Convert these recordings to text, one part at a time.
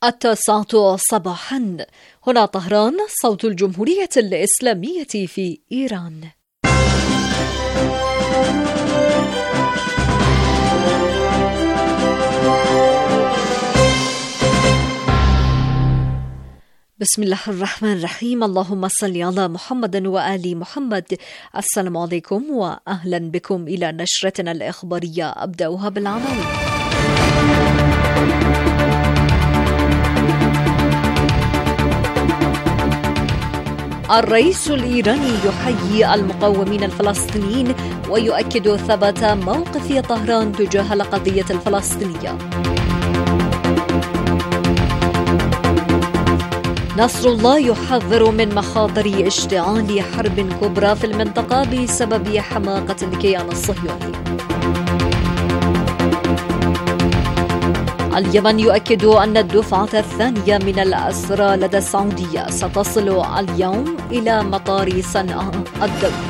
9:00 صباحا. هنا طهران، صوت الجمهورية الإسلامية في إيران. بسم الله الرحمن الرحيم. اللهم صل على محمد وآل محمد. السلام عليكم وأهلا بكم إلى نشرتنا الإخبارية. أبدأها بالعناوين. الرئيس الإيراني يحيي المقاومين الفلسطينيين ويؤكد ثبات موقف طهران تجاه القضية الفلسطينية. نصر الله يحذر من مخاطر اشتعال حرب كبرى في المنطقة بسبب حماقة الكيان الصهيوني. اليمن يؤكد أن الدفعة الثانية من الأسرى لدى السعودية ستصل اليوم إلى مطار صنعاء الدولي.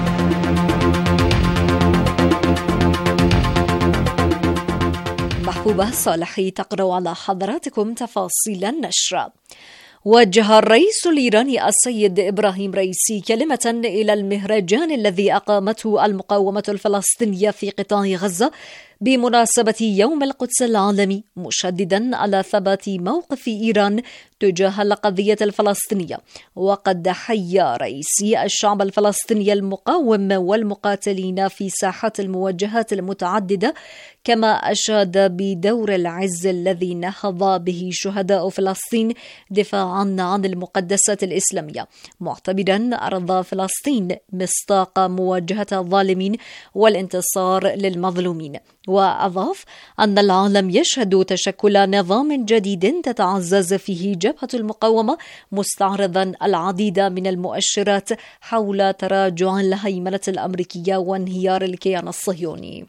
محبوبة صالحي تقرأ على حضراتكم تفاصيل النشرة. وجه الرئيس الإيراني السيد إبراهيم رئيسي كلمة إلى المهرجان الذي أقامته المقاومة الفلسطينية في قطاع غزة بمناسبة يوم القدس العالمي، مشددا على ثبات موقف إيران تجاه القضية الفلسطينية. وقد حيا رئيسي الشعب الفلسطيني المقاوم والمقاتلين في ساحات المواجهات المتعددة، كما أشاد بدور العز الذي نهض به شهداء فلسطين دفاعا عن المقدسات الإسلامية، معتبرا أرض فلسطين مصداق مواجهة الظالمين والانتصار للمظلومين. وأضاف أن العالم يشهد تشكل نظام جديد تتعزز فيه جبهة المقاومة، مستعرضا العديد من المؤشرات حول تراجع الهيمنة الأمريكية وانهيار الكيان الصهيوني.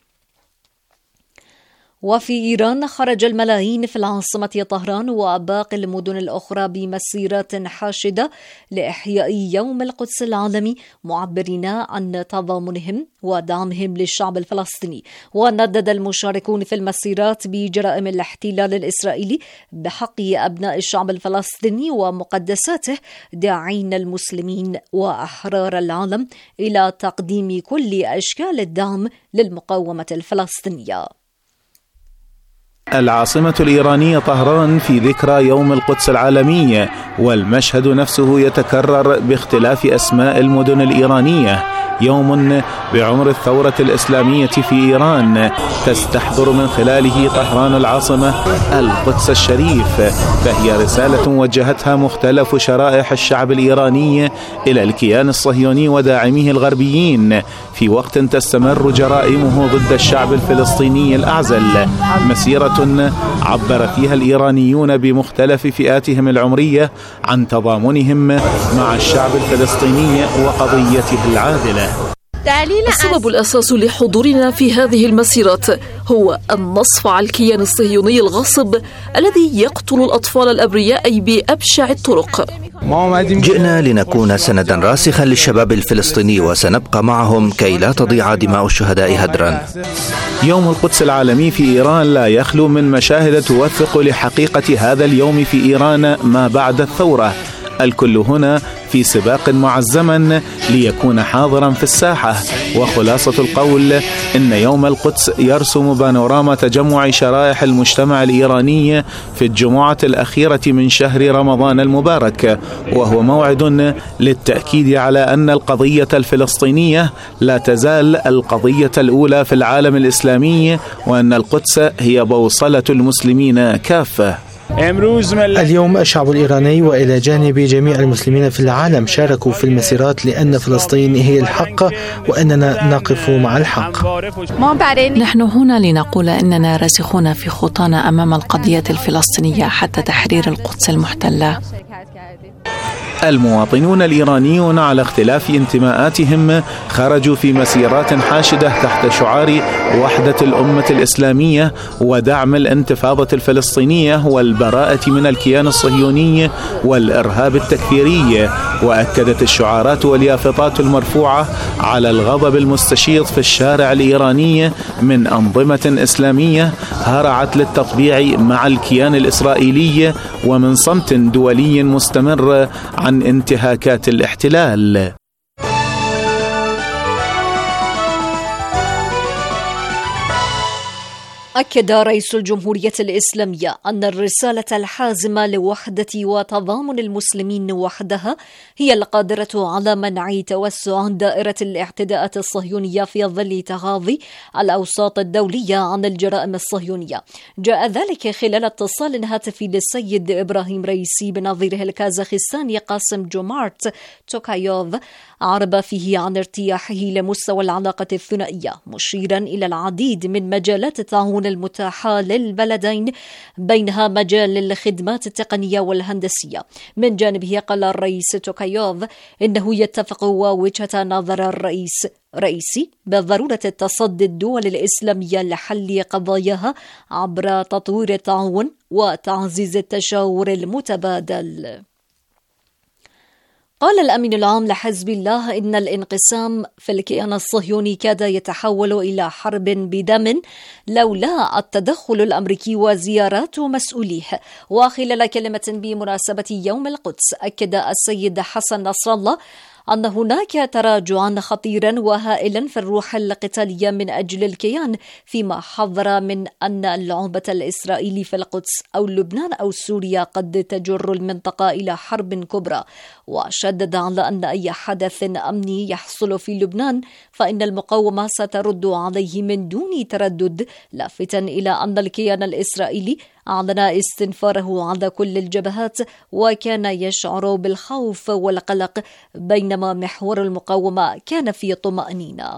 وفي إيران خرج الملايين في العاصمة طهران وباقي المدن الأخرى بمسيرات حاشدة لإحياء يوم القدس العالمي، معبرين عن تضامنهم ودعمهم للشعب الفلسطيني. وندد المشاركون في المسيرات بجرائم الاحتلال الإسرائيلي بحق أبناء الشعب الفلسطيني ومقدساته، داعين المسلمين وأحرار العالم إلى تقديم كل أشكال الدعم للمقاومة الفلسطينية. العاصمة الإيرانية طهران في ذكرى يوم القدس العالمي، والمشهد نفسه يتكرر باختلاف أسماء المدن الإيرانية. يوم بعمر الثورة الإسلامية في إيران تستحضر من خلاله طهران العاصمة القدس الشريف، فهي رسالة وجهتها مختلف شرائح الشعب الإيراني إلى الكيان الصهيوني وداعميه الغربيين، في وقت تستمر جرائمه ضد الشعب الفلسطيني الأعزل. مسيرة عبر فيها الإيرانيون بمختلف فئاتهم العمرية عن تضامنهم مع الشعب الفلسطيني وقضيته العادلة. السبب الأساس لحضورنا في هذه المسيرات هو النصف على الكيان الصهيوني الغاصب الذي يقتل الأطفال الأبرياء بأبشع الطرق. جئنا لنكون سندا راسخا للشباب الفلسطيني، وسنبقى معهم كي لا تضيع دماء الشهداء هدرا. يوم القدس العالمي في إيران لا يخلو من مشاهد توثق لحقيقة هذا اليوم في إيران ما بعد الثورة. الكل هنا في سباق مع الزمن ليكون حاضرا في الساحة، وخلاصة القول إن يوم القدس يرسم بانوراما تجمع شرائح المجتمع الإيراني في الجمعة الأخيرة من شهر رمضان المبارك، وهو موعد للتأكيد على أن القضية الفلسطينية لا تزال القضية الأولى في العالم الإسلامي، وأن القدس هي بوصلة المسلمين كافة. اليوم الشعب الإيراني وإلى جانب جميع المسلمين في العالم شاركوا في المسيرات لأن فلسطين هي الحق، وأننا نقف مع الحق. نحن هنا لنقول أننا راسخون في خطانا أمام القضية الفلسطينية حتى تحرير القدس المحتلة. المواطنون الإيرانيون على اختلاف انتماءاتهم خرجوا في مسيرات حاشدة تحت شعار وحدة الأمة الإسلامية ودعم الانتفاضة الفلسطينية والبراءة من الكيان الصهيوني والإرهاب التكفيري. وأكدت الشعارات واليافطات المرفوعة على الغضب المستشيط في الشارع الإيراني من أنظمة إسلامية هرعت للتطبيع مع الكيان الإسرائيلي ومن صمت دولي مستمر عن انتهاكات الاحتلال. أكد رئيس الجمهورية الإسلامية أن الرسالة الحازمة لوحدة وتضامن المسلمين وحدها هي القادرة على منع توسع دائرة الاعتداءات الصهيونية في ظل تغاضي الأوساط الدولية عن الجرائم الصهيونية. جاء ذلك خلال اتصال هاتفي للسيد إبراهيم رئيسي بنظيره الكازاخستاني قاسم جومارت توكايوف، عرب فيه عن ارتياحه لمستوى العلاقة الثنائية، مشيرا إلى العديد من مجالات التعاون المتاحة للبلدين، بينها مجال الخدمات التقنية والهندسية. من جانبه قال الرئيس توكايوف إنه يتفق ووجهة نظر الرئيس رئيسي بضرورة تصدي الدول الإسلامية لحل قضاياها عبر تطوير التعاون وتعزيز التشاور المتبادل. قال الأمين العام لحزب الله إن الانقسام في الكيان الصهيوني كاد يتحول إلى حرب بدم لولا التدخل الأمريكي وزيارات مسؤوليه. وخلال كلمة بمناسبة يوم القدس أكد السيد حسن نصر الله أن هناك تراجعا خطيرا وهائلا في الروح القتالية من أجل الكيان، فيما حذر من أن اللعبة الإسرائيلي في القدس أو لبنان أو سوريا قد تجر المنطقة إلى حرب كبرى. وشدد على أن أي حدث أمني يحصل في لبنان فإن المقاومة سترد عليه من دون تردد، لافتا إلى أن الكيان الإسرائيلي أعلن استنفاره على كل الجبهات وكان يشعر بالخوف والقلق، بينما محور المقاومة كان في طمأنينة.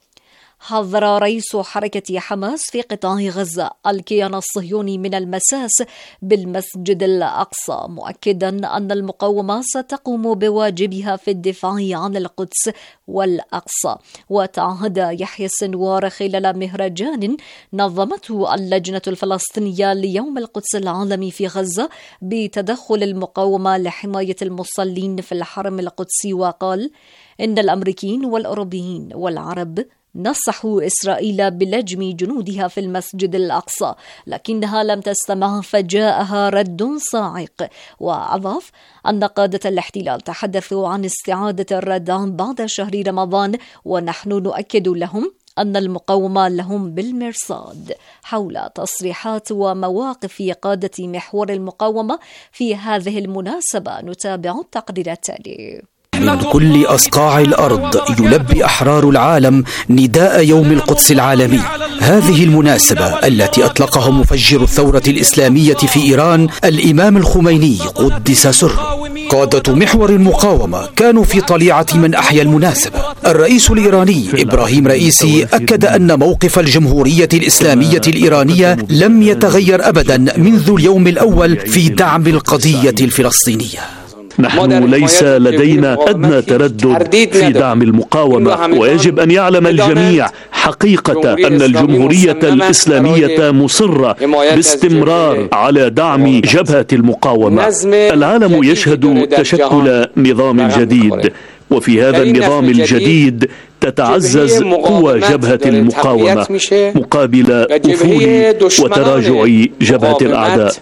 حذر رئيس حركة حماس في قطاع غزة الكيان الصهيوني من المساس بالمسجد الأقصى، مؤكدا أن المقاومة ستقوم بواجبها في الدفاع عن القدس والأقصى. وتعهد يحيى السنوار خلال مهرجان نظمته اللجنة الفلسطينية ليوم القدس العالمي في غزة بتدخل المقاومة لحماية المصلين في الحرم القدسي، وقال إن الأمريكيين والأوروبيين والعرب نصحوا إسرائيل بلجم جنودها في المسجد الأقصى، لكنها لم تستمع فجاءها رد صاعق. وأضاف أن قادة الاحتلال تحدثوا عن استعادة الردع بعد شهر رمضان، ونحن نؤكد لهم أن المقاومة لهم بالمرصاد. حول تصريحات ومواقف قادة محور المقاومة في هذه المناسبة نتابع التقرير التالي. من كل أصقاع الأرض يلبي أحرار العالم نداء يوم القدس العالمي. هذه المناسبة التي أطلقها مفجر الثورة الإسلامية في إيران الإمام الخميني قدس سره. قادة محور المقاومة كانوا في طليعة من أحيا المناسبة. الرئيس الإيراني إبراهيم رئيسي أكد أن موقف الجمهورية الإسلامية الإيرانية لم يتغير أبدا منذ اليوم الأول في دعم القضية الفلسطينية. نحن ليس لدينا أدنى تردد في دعم المقاومة، ويجب أن يعلم الجميع حقيقة أن الجمهورية الإسلامية مصرة باستمرار على دعم جبهة المقاومة. العالم يشهد تشكل نظام جديد، وفي هذا النظام الجديد تتعزز قوى جبهة المقاومة مقابل أفول وتراجع جبهة الأعداء.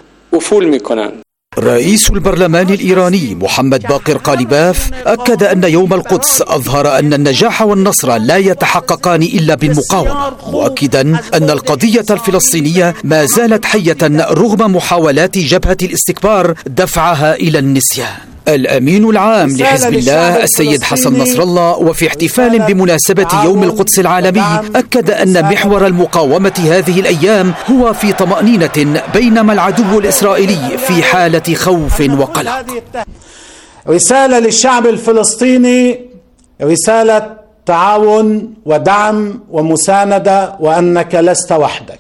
رئيس البرلمان الإيراني محمد باقر قالباف أكد أن يوم القدس أظهر أن النجاح والنصر لا يتحققان إلا بالمقاومة، مؤكدا أن القضية الفلسطينية ما زالت حية رغم محاولات جبهة الاستكبار دفعها إلى النسيان. الأمين العام لحزب الله السيد حسن نصر الله وفي احتفال بمناسبة يوم القدس العالمي أكد أن محور المقاومة هذه الأيام هو في طمأنينة، بينما العدو الإسرائيلي في حالة خوف وقلق. رسالة للشعب الفلسطيني، رسالة تعاون ودعم ومساندة وأنك لست وحدك،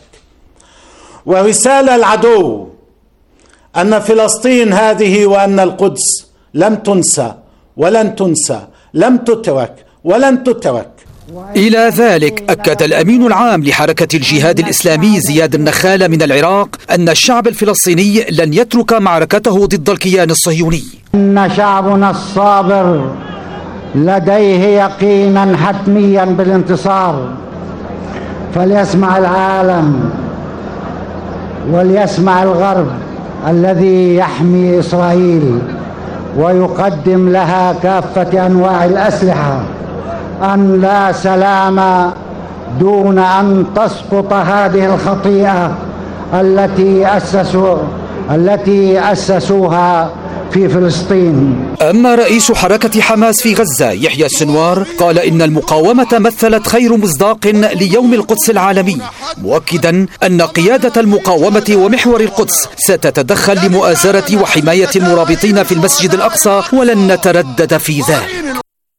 ورسالة العدو أن فلسطين هذه وأن القدس لم تنسى ولن تنسى، لم تترك ولن تترك. إلى ذلك أكد الأمين العام لحركة الجهاد الإسلامي زياد النخال من العراق أن الشعب الفلسطيني لن يترك معركته ضد الكيان الصهيوني. إن شعبنا الصابر لديه يقينا حتميا بالانتصار، فليسمع العالم وليسمع الغرب الذي يحمي إسرائيل ويقدم لها كافة أنواع الأسلحة أن لا سلام دون أن تسقط هذه الخطيئة التي أسسوها في فلسطين. أما رئيس حركة حماس في غزة يحيى السنوار قال إن المقاومة مثلت خير مصداق ليوم القدس العالمي، مؤكدا أن قيادة المقاومة ومحور القدس ستتدخل لمؤازرة وحماية المرابطين في المسجد الأقصى ولن نتردد في ذلك.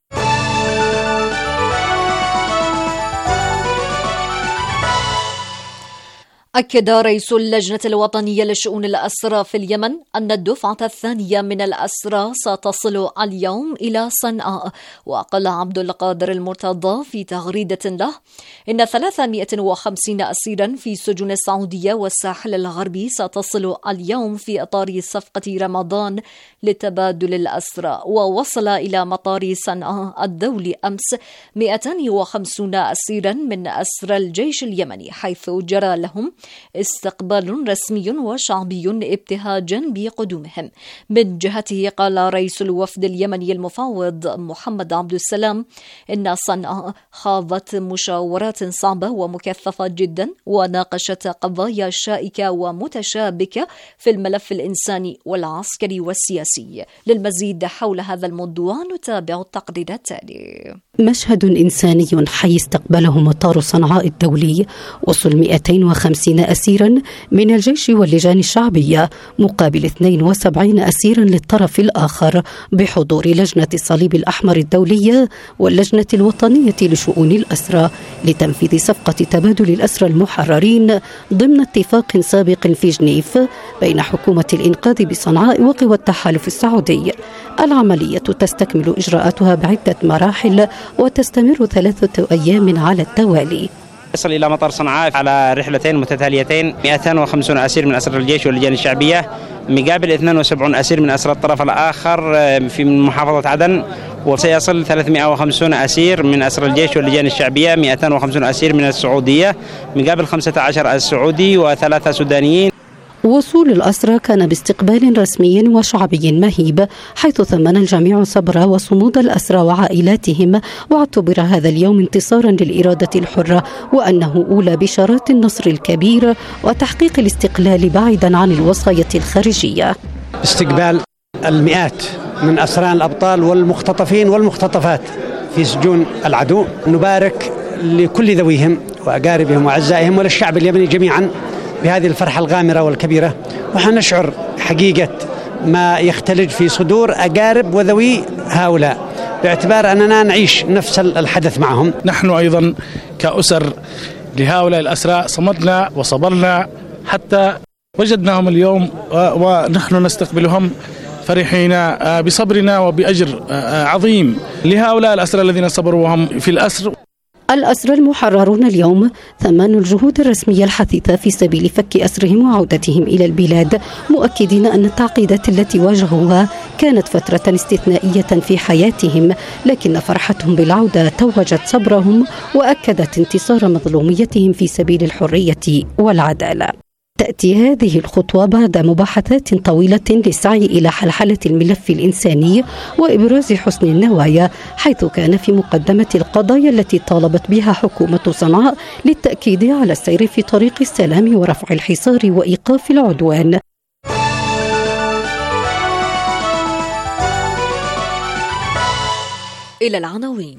أكد رئيس اللجنة الوطنية لشؤون الأسرى في اليمن أن الدفعة الثانية من الأسرى ستصل اليوم إلى صنعاء. وقال عبد القادر المرتضى في تغريدة له إن 350 أسيرا في سجون السعودية والساحل الغربي ستصل اليوم في إطار صفقة رمضان لتبادل الأسرى. ووصل إلى مطار صنعاء الدولي أمس 250 أسيرا من أسرى الجيش اليمني، حيث جرى لهم استقبال رسمي وشعبي ابتهاجا بقدومهم. من جهته قال رئيس الوفد اليمني المفاوض محمد عبد السلام إن صنعاء خاضت مشاورات صعبة ومكثفة جدا وناقشت قضايا شائكة ومتشابكة في الملف الإنساني والعسكري والسياسي. للمزيد حول هذا الموضوع نتابع التقرير التالي. مشهد إنساني حي استقبله مطار صنعاء الدولي. وصل 250 أسيرا من الجيش واللجان الشعبية مقابل 72 أسيرا للطرف الآخر بحضور لجنة الصليب الأحمر الدولية واللجنة الوطنية لشؤون الأسرى لتنفيذ صفقة تبادل الأسرى المحررين ضمن اتفاق سابق في جنيف بين حكومة الإنقاذ بصنعاء وقوى التحالف السعودي. العملية تستكمل إجراءاتها بعدة مراحل وتستمر 3 أيام على التوالي. يصل إلى مطار صنعاء على رحلتين متتاليتين 250 أسير من أسرى الجيش واللجان الشعبية مقابل 72 أسير من أسرى الطرف الآخر في محافظة عدن. وسيصل 350 أسير من أسرى الجيش واللجان الشعبية، 250 أسير من السعودية مقابل 15 السعودي و3 سودانيين. وصول الأسرى كان باستقبال رسمي وشعبي مهيب، حيث ثمن الجميع صبر وصمود الأسرى وعائلاتهم، واعتبر هذا اليوم انتصارا للإرادة الحرة وأنه أولى بشارات النصر الكبير وتحقيق الاستقلال بعيدا عن الوصاية الخارجية. استقبال المئات من أسرى الأبطال والمختطفين والمختطفات في سجون العدو. نبارك لكل ذويهم وأقاربهم وأعزائهم وللشعب اليمني جميعا بهذه الفرحة الغامرة والكبيرة، وحنشعر حقيقة ما يختلج في صدور أقارب وذوي هؤلاء باعتبار أننا نعيش نفس الحدث معهم. نحن أيضا كأسر لهؤلاء الأسرى صمدنا وصبرنا حتى وجدناهم اليوم، ونحن نستقبلهم فرحين بصبرنا وبأجر عظيم لهؤلاء الأسرى الذين صبروا وهم في الأسر. الأسرى المحررون اليوم ثمنوا الجهود الرسمية الحثيثة في سبيل فك أسرهم وعودتهم إلى البلاد، مؤكدين أن التعقيدات التي واجهوها كانت فترة استثنائية في حياتهم، لكن فرحتهم بالعودة توجت صبرهم وأكدت انتصار مظلوميتهم في سبيل الحرية والعدالة. تأتي هذه الخطوة بعد مباحثات طويلة للسعي إلى حلحلة الملف الإنساني وإبراز حسن النوايا، حيث كان في مقدمة القضايا التي طالبت بها حكومة صنعاء للتأكيد على السير في طريق السلام ورفع الحصار وإيقاف العدوان. إلى العناوين.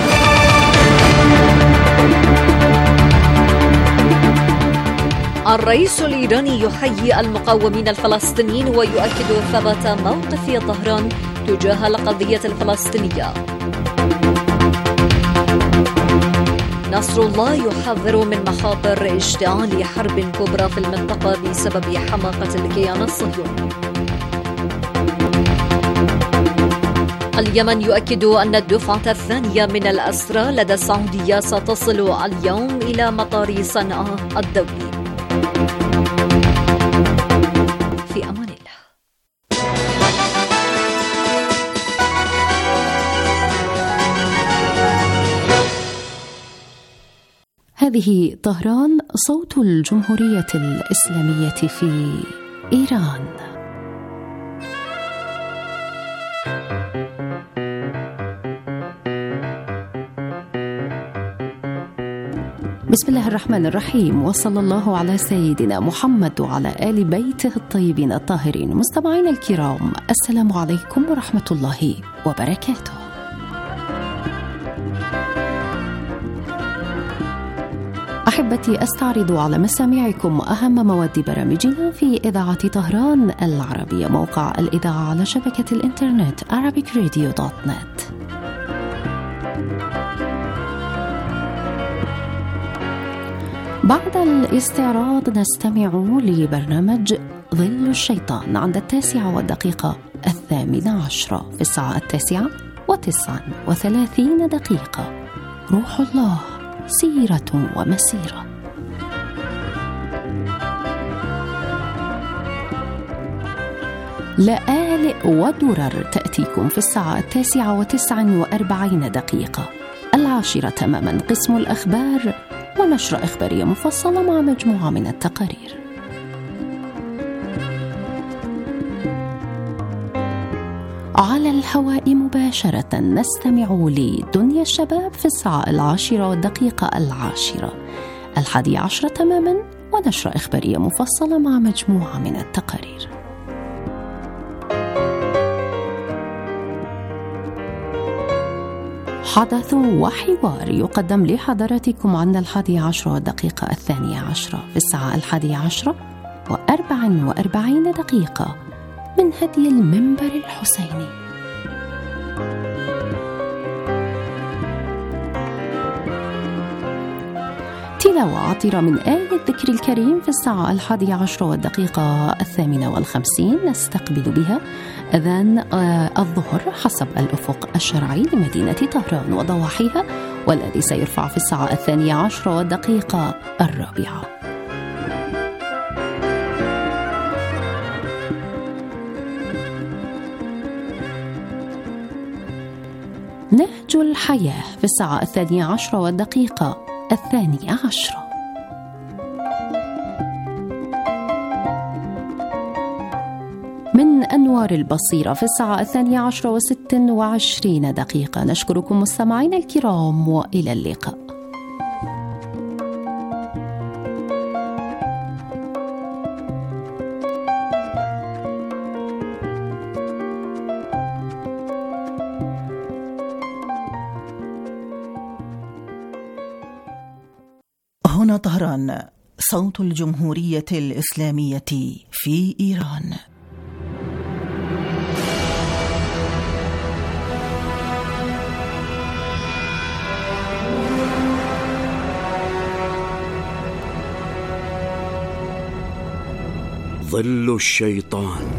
الرئيس الإيراني يحيي المقاومين الفلسطينيين ويؤكد ثبات موقف طهران تجاه القضية الفلسطينية. نصر الله يحذر من مخاطر اشتعال حرب كبرى في المنطقة بسبب حماقة الكيان الصهيوني. اليمن يؤكد أن الدفعة الثانية من الأسرى لدى السعودية ستصل اليوم إلى مطار صنعاء الدولي. في أمان الله. هذه طهران، صوت الجمهورية الإسلامية في إيران. بسم الله الرحمن الرحيم، وصلى الله على سيدنا محمد وعلى آل بيته الطيبين الطاهرين. مستمعين الكرام، السلام عليكم ورحمة الله وبركاته. أحبتي، أستعرض على مسامعكم أهم مواد برامجنا في إذاعة طهران العربية، موقع الإذاعة على شبكة الإنترنت arabicradio.net. بعد الاستعراض نستمع لبرنامج ظل الشيطان عند 9:08 في الساعة 9:39 روح الله، سيرة ومسيرة. لآلئ ودرر تأتيكم في الساعة 9:49 10 تماما قسم الأخبار ونشرة إخبارية مفصلة مع مجموعة من التقارير. على الهواء مباشرة نستمع لدنيا الشباب في الساعة 10:10 11 تماما ونشرة إخبارية مفصلة مع مجموعة من التقارير. حدث وحوار يقدم لحضراتكم عند 11:12 في الساعة 11:44 من هدي المنبر الحسيني. تلاوة عطرة من آية الذكر الكريم في الساعة 11:58 نستقبل بها أذان الظهر حسب الأفق الشرعي لمدينة طهران وضواحيها، والذي سيرفع في الساعة 12:04. نهج الحياة في الساعة 12:12. من أنوار البصيرة في الساعة 12:26. نشكركم مستمعين الكرام وإلى اللقاء. هنا طهران، صوت الجمهورية الإسلامية في إيران. ظل الشيطان.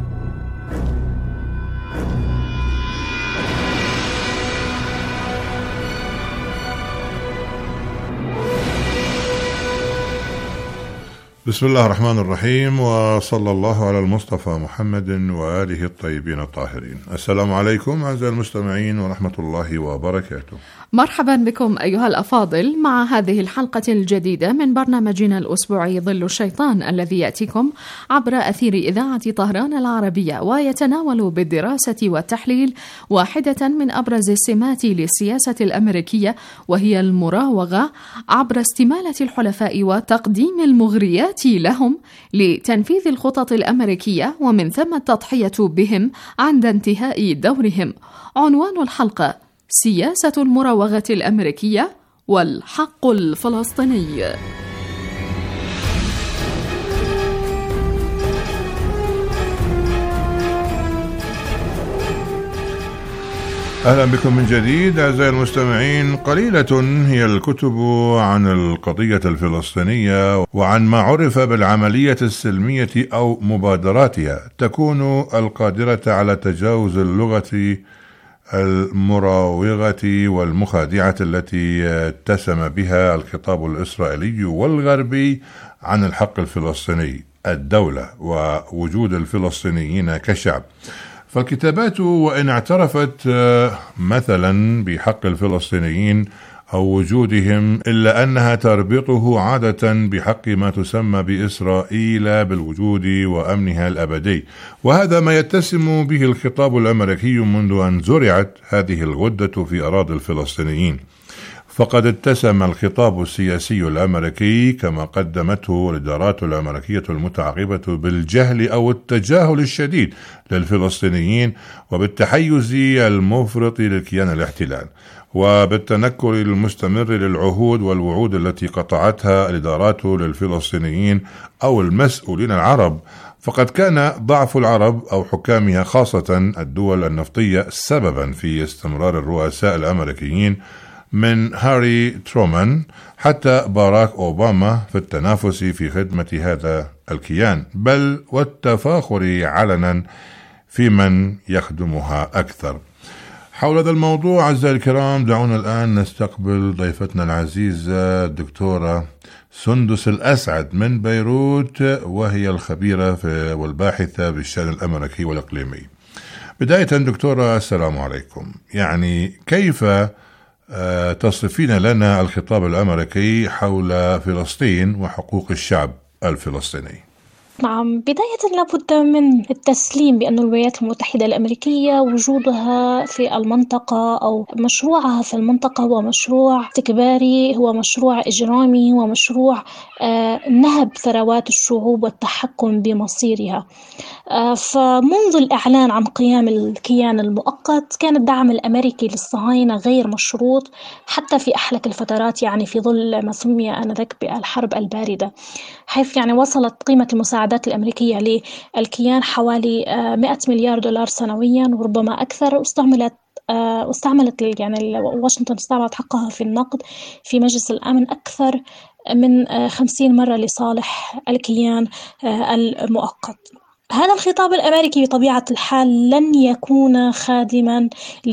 بسم الله الرحمن الرحيم، وصلى الله على المصطفى محمد وآله الطيبين الطاهرين. السلام عليكم أعزائي المستمعين ورحمة الله وبركاته. مرحبا بكم أيها الأفاضل مع هذه الحلقة الجديدة من برنامجنا الأسبوعي ظل الشيطان، الذي يأتيكم عبر أثير إذاعة طهران العربية، ويتناول بالدراسة والتحليل واحدة من أبرز السمات للسياسة الأمريكية، وهي المراوغة عبر استمالة الحلفاء وتقديم المغريات لهم لتنفيذ الخطط الأمريكية، ومن ثم التضحية بهم عند انتهاء دورهم. عنوان الحلقة: سياسة المراوغة الأمريكية والحق الفلسطيني. أهلا بكم من جديد أعزائي المستمعين. قليلة هي الكتب عن القضية الفلسطينية وعن ما عرف بالعملية السلمية أو مبادراتها تكون القادرة على تجاوز اللغة المراوغة والمخادعة التي اتسم بها الخطاب الإسرائيلي والغربي عن الحق الفلسطيني، الدولة ووجود الفلسطينيين كشعب. فالكتابات وإن اعترفت مثلا بحق الفلسطينيين أو وجودهم، إلا أنها تربطه عادة بحق ما تسمى بإسرائيل بالوجود وأمنها الأبدي، وهذا ما يتسم به الخطاب الأمريكي منذ أن زرعت هذه الغدة في أراضي الفلسطينيين. فقد اتسم الخطاب السياسي الأمريكي كما قدمته الإدارات الأمريكية المتعاقبة بالجهل أو التجاهل الشديد للفلسطينيين، وبالتحيز المفرط للكيان الاحتلال، وبالتنكر المستمر للعهود والوعود التي قطعتها الإدارات للفلسطينيين أو المسؤولين العرب. فقد كان ضعف العرب أو حكامها خاصة الدول النفطية سببا في استمرار الرؤساء الأمريكيين من هاري ترومان حتى باراك أوباما في التنافس في خدمة هذا الكيان، بل والتفاخر علنا في من يخدمها أكثر. حول هذا الموضوع أعزائي الكرام، دعونا الآن نستقبل ضيفتنا العزيزة الدكتورة سندس الأسعد من بيروت، وهي الخبيرة والباحثة بالشأن الأمريكي والإقليمي. بداية دكتورة، السلام عليكم. يعني كيف تصفين لنا الخطاب الأمريكي حول فلسطين وحقوق الشعب الفلسطيني؟ نعم، بداية لابد من التسليم بأن الولايات المتحدة الأمريكية وجودها في المنطقة أو مشروعها في المنطقة هو مشروع استكباري، هو مشروع إجرامي، هو مشروع نهب ثروات الشعوب والتحكم بمصيرها. فمنذ الإعلان عن قيام الكيان المؤقت كان الدعم الأمريكي للصهاينة غير مشروط حتى في أحلك الفترات، يعني في ظل ما سمي آنذاك بالحرب الباردة، حيث يعني وصلت قيمة المساعدات الأمريكية للكيان حوالي 100 مليار دولار سنويا وربما أكثر. واستعملت يعني واشنطن استعملت حقها في النقد في مجلس الأمن أكثر من 50 مرة لصالح الكيان المؤقت. هذا الخطاب الأمريكي بطبيعة الحال لن يكون خادما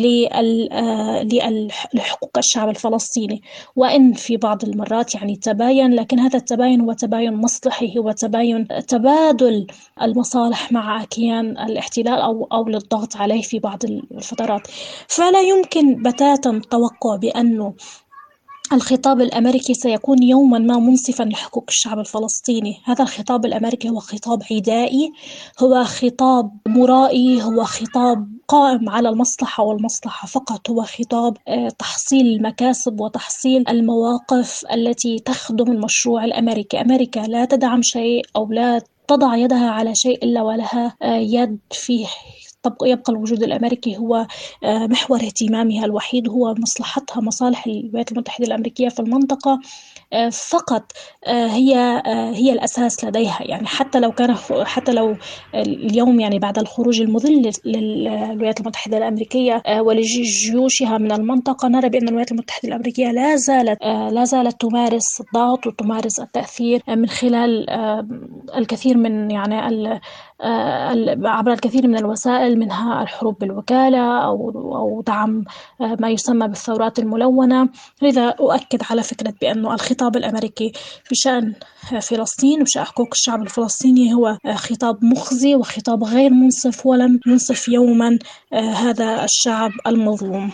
لحقوق الشعب الفلسطيني، وإن في بعض المرات يعني تباين، لكن هذا التباين هو تباين مصلحي، هو تبادل المصالح مع كيان الاحتلال أو للضغط عليه في بعض الفترات. فلا يمكن بتاتا التوقع بأنه الخطاب الأمريكي سيكون يوما ما منصفا لحقوق الشعب الفلسطيني. هذا الخطاب الأمريكي هو خطاب عدائي، هو خطاب مرائي، هو خطاب قائم على المصلحة والمصلحة فقط، هو خطاب تحصيل المكاسب وتحصيل المواقف التي تخدم المشروع الأمريكي. أمريكا لا تدعم شيء أو لا تضع يدها على شيء إلا ولها يد فيه. يبقى الوجود الأمريكي هو محور اهتمامها الوحيد، هو مصلحتها، مصالح الولايات المتحدة الأمريكية في المنطقة فقط هي الأساس لديها. يعني حتى لو اليوم يعني بعد الخروج المذل للولايات المتحدة الأمريكية ولجيوشها من المنطقة، نرى بأن الولايات المتحدة الأمريكية لا زالت تمارس الضغط وتمارس التأثير من خلال الكثير من يعني عبر الكثير من الوسائل، منها الحروب بالوكالة أو دعم ما يسمى بالثورات الملونة. لذا أؤكد على فكرة بأن الخطاب الأمريكي بشأن فلسطين وبشأن حقوق الشعب الفلسطيني هو خطاب مخزي وخطاب غير منصف، ولم ينصف يوما هذا الشعب المظلوم.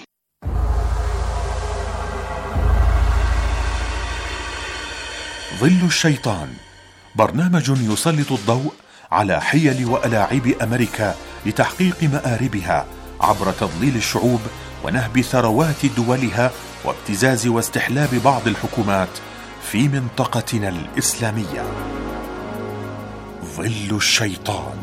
ظل الشيطان، برنامج يسلط الضوء على حيل وألاعيب أمريكا لتحقيق مآربها عبر تضليل الشعوب ونهب ثروات دولها وابتزاز واستحلاب بعض الحكومات في منطقتنا الإسلامية. ظل الشيطان.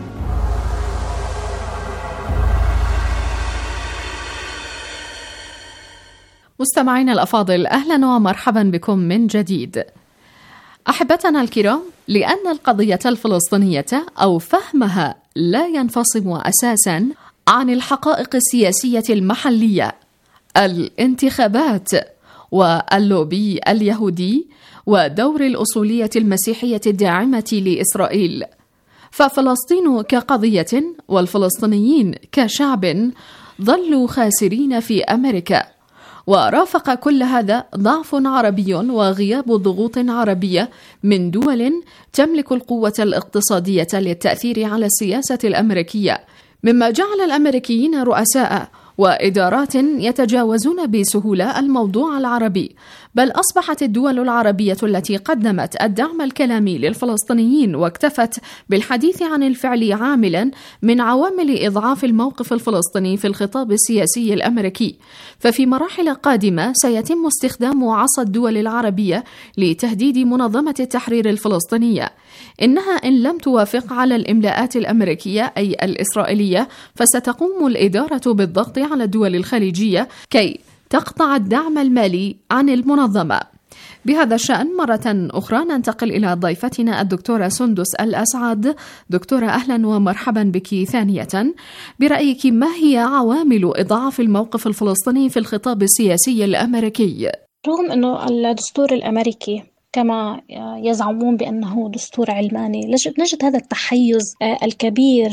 مستمعينا الأفاضل، أهلا ومرحبا بكم من جديد. أحبتنا الكرام، لأن القضية الفلسطينية أو فهمها لا ينفصم أساسا عن الحقائق السياسية المحلية، الانتخابات واللوبي اليهودي ودور الأصولية المسيحية الداعمة لإسرائيل، ففلسطين كقضية والفلسطينيين كشعب ظلوا خاسرين في أمريكا. ورافق كل هذا ضعف عربي وغياب ضغوط عربية من دول تملك القوة الاقتصادية للتأثير على السياسة الأمريكية، مما جعل الأمريكيين رؤساء وإدارات يتجاوزون بسهولة الموضوع العربي، بل أصبحت الدول العربية التي قدمت الدعم الكلامي للفلسطينيين واكتفت بالحديث عن الفعل عاملا من عوامل إضعاف الموقف الفلسطيني في الخطاب السياسي الأمريكي. ففي مراحل قادمة سيتم استخدام عصا الدول العربية لتهديد منظمة التحرير الفلسطينية. إنها إن لم توافق على الإملاءات الأمريكية أي الإسرائيلية، فستقوم الإدارة بالضغط على الدول الخليجية كي تقطع الدعم المالي عن المنظمة. بهذا الشأن مرة أخرى ننتقل إلى ضيفتنا الدكتورة سندس الأسعد. دكتورة أهلا ومرحبا بك ثانية. برأيك ما هي عوامل إضعاف الموقف الفلسطيني في الخطاب السياسي الأمريكي؟ رغم أنه الدستور الأمريكي كما يزعمون بأنه دستور علماني، نجد هذا التحيز الكبير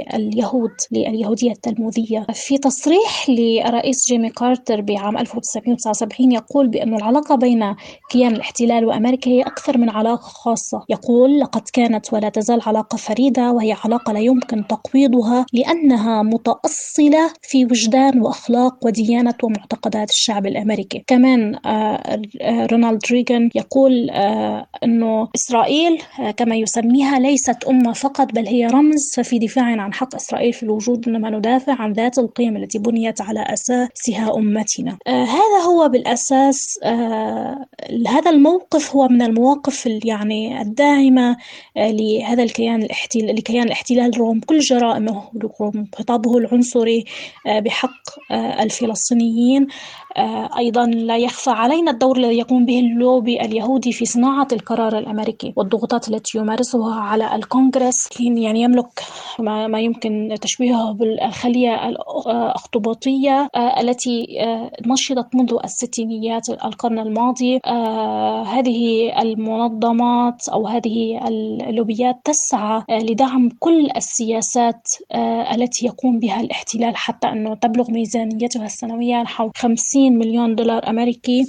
لليهودية التلمودية. في تصريح لرئيس جيمي كارتر بعام 1979 يقول بأن العلاقة بين كيان الاحتلال وأمريكا هي أكثر من علاقة خاصة. يقول: لقد كانت ولا تزال علاقة فريدة، وهي علاقة لا يمكن تقويضها لأنها متأصلة في وجدان وأخلاق وديانة ومعتقدات الشعب الأمريكي. كمان رونالد ريغان يقول أنه إسرائيل كما يسميها ليست أمة فقط بل هي رمز، ففي دفاع عن حق إسرائيل في الوجود إنما ندافع عن ذات القيم التي بنيت على أساسها أمتنا. هذا هو بالأساس هذا الموقف هو من المواقف يعني الداعمة لهذا الكيان الاحتلال رغم كل جرائمه، رغم خطابه العنصري بحق الفلسطينيين. أيضا لا يخفى علينا الدور الذي يقوم به اللوبي اليهودي في صناعة القرار الأمريكي والضغوطات التي يمارسها على الكونغرس، يعني يملك ما يمكن تشبيهه بالخلية الأخطبوطية التي نشطت منذ الستينيات القرن الماضي. هذه المنظمات أو هذه اللوبيات تسعى لدعم كل السياسات التي يقوم بها الاحتلال، حتى أنه تبلغ ميزانيتها السنوية نحو 50 مليون دولار أمريكي.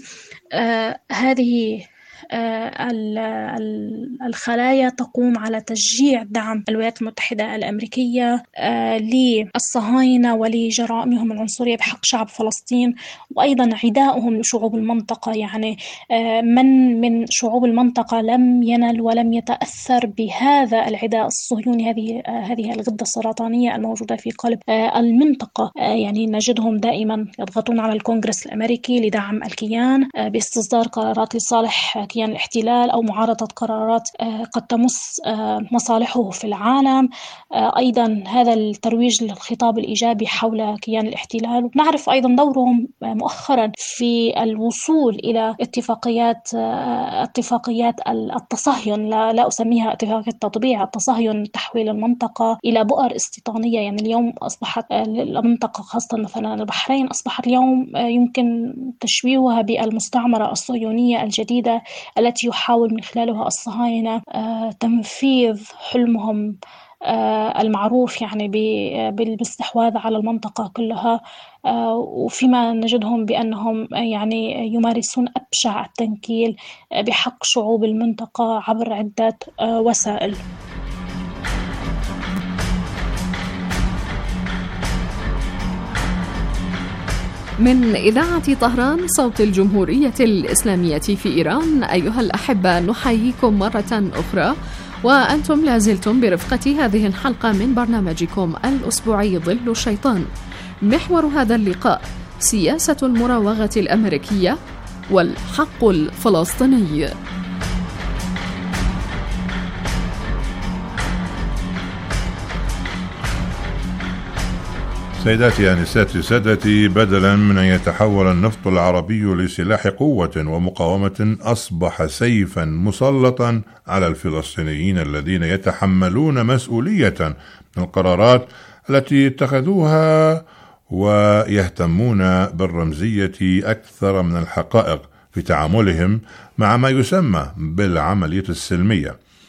هذه الخلايا تقوم على تشجيع دعم الولايات المتحدة الأمريكية للصهاينة ولجرائمهم العنصرية بحق شعب فلسطين، وأيضا عدائهم لشعوب المنطقة. يعني من شعوب المنطقة لم ينل ولم يتأثر بهذا العداء الصهيوني، هذه الغدة السرطانية الموجودة في قلب المنطقة. يعني نجدهم دائما يضغطون على الكونغرس الأمريكي لدعم الكيان باستصدار قرارات لصالح كيان الاحتلال أو معارضة قرارات قد تمس مصالحه في العالم. أيضا هذا الترويج للخطاب الإيجابي حول كيان الاحتلال. نعرف أيضا دورهم مؤخرا في الوصول إلى اتفاقيات التصهين، لا أسميها اتفاقية تطبيع، التصهين، تحويل المنطقة إلى بؤر استيطانية. يعني اليوم أصبحت المنطقة خاصة مثلا البحرين أصبحت اليوم يمكن تشبيهها بالمستعمرة الصهيونية الجديدة التي يحاول من خلالها الصهاينة تنفيذ حلمهم المعروف يعني بالاستحواذ على المنطقة كلها، وفيما نجدهم بأنهم يعني يمارسون أبشع التنكيل بحق شعوب المنطقة عبر عدة وسائل. من إذاعة طهران صوت الجمهورية الإسلامية في إيران، أيها الأحبة نحييكم مرة أخرى، وأنتم لازلتم برفقة هذه الحلقة من برنامجكم الأسبوعي ظل الشيطان. محور هذا اللقاء: سياسة المراوغة الأمريكية والحق الفلسطيني. سيداتي آنساتي سادتي، بدلا من أن يتحول النفط العربي لسلاح قوة ومقاومة، أصبح سيفا مسلطا على الفلسطينيين الذين يتحملون مسؤولية من القرارات التي اتخذوها ويهتمون بالرمزية أكثر من الحقائق في تعاملهم مع ما يسمى بالعملية السلمية.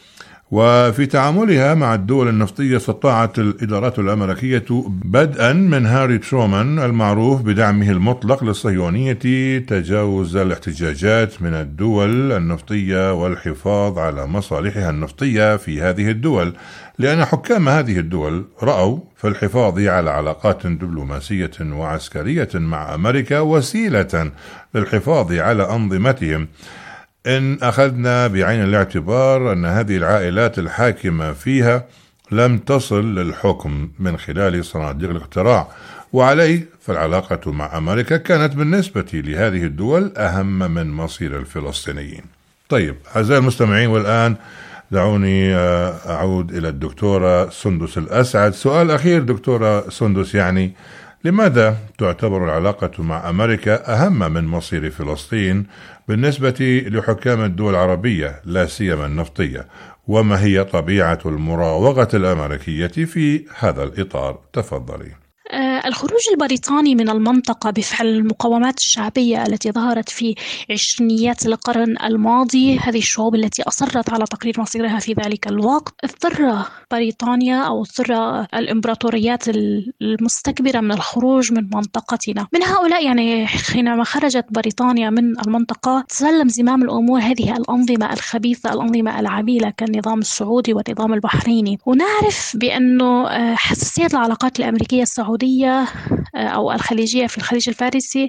وفي تعاملها مع الدول النفطية استطاعت الإدارات الأمريكية بدءا من هاري ترومان المعروف بدعمه المطلق للصهيونية تجاوز الاحتجاجات من الدول النفطية والحفاظ على مصالحها النفطية في هذه الدول، لأن حكام هذه الدول رأوا في الحفاظ على علاقات دبلوماسية وعسكرية مع أمريكا وسيلة للحفاظ على أنظمتهم. إن أخذنا بعين الاعتبار أن هذه العائلات الحاكمة فيها لم تصل للحكم من خلال صناديق الاقتراع، وعليه فالعلاقة مع أمريكا كانت بالنسبة لهذه الدول أهم من مصير الفلسطينيين. طيب أعزائي المستمعين، والآن دعوني أعود إلى الدكتورة سندس الأسعد. سؤال أخير دكتورة سندس، يعني لماذا تعتبر العلاقة مع أمريكا أهم من مصير فلسطين بالنسبة لحكام الدول العربية لا سيما النفطية؟ وما هي طبيعة المراوغة الأمريكية في هذا الإطار؟ تفضلي. الخروج البريطاني من المنطقة بفعل المقاومات الشعبية التي ظهرت في عشرينيات القرن الماضي، هذه الشعوب التي أصرت على تقرير مصيرها في ذلك الوقت، اضطر بريطانيا أو اضطر الإمبراطوريات المستكبرة من الخروج من منطقتنا. من هؤلاء يعني حينما خرجت بريطانيا من المنطقة تسلم زمام الأمور هذه الأنظمة الخبيثة، الأنظمة العميلة كالنظام السعودي والنظام البحريني. ونعرف بأنه حساسية العلاقات الأمريكية السعودية أو الخليجية في الخليج الفارسي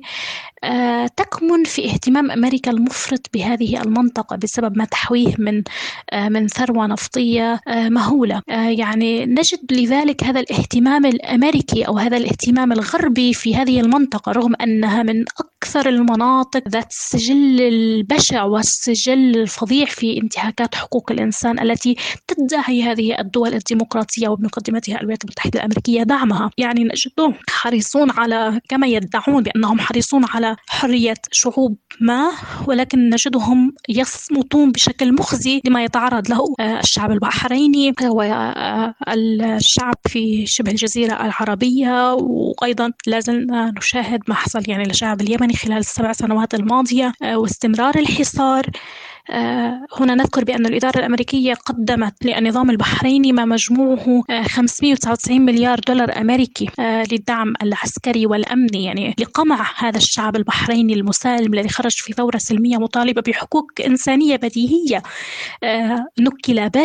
تكمن في اهتمام أمريكا المفرط بهذه المنطقة بسبب ما تحويه من ثروة نفطية مهولة. يعني نجد لذلك هذا الاهتمام الأمريكي أو هذا الاهتمام الغربي في هذه المنطقة، رغم أنها من أكثر المناطق ذات السجل البشع والسجل الفظيع في انتهاكات حقوق الإنسان التي تدعي هذه الدول الديمقراطية وبمقدمتها الولايات المتحدة الأمريكية دعمها. يعني نجدهم حريصون على، كما يدعون بأنهم حريصون على حرية شعوب ما، ولكن نجدهم يصمتون بشكل مخزي لما يتعرض له الشعب البحريني والشعب في شبه الجزيرة العربية. وأيضا لازلنا نشاهد ما حصل يعني للشعب اليمني خلال ال7 سنوات الماضية واستمرار الحصار. هنا نذكر بأن الإدارة الأمريكية قدمت للنظام البحريني ما مجموعه 599 مليار دولار أمريكي للدعم العسكري والأمني، يعني لقمع هذا الشعب البحريني المسالم الذي خرج في ثورة سلمية مطالبة بحقوق إنسانية بديهية. نكل به،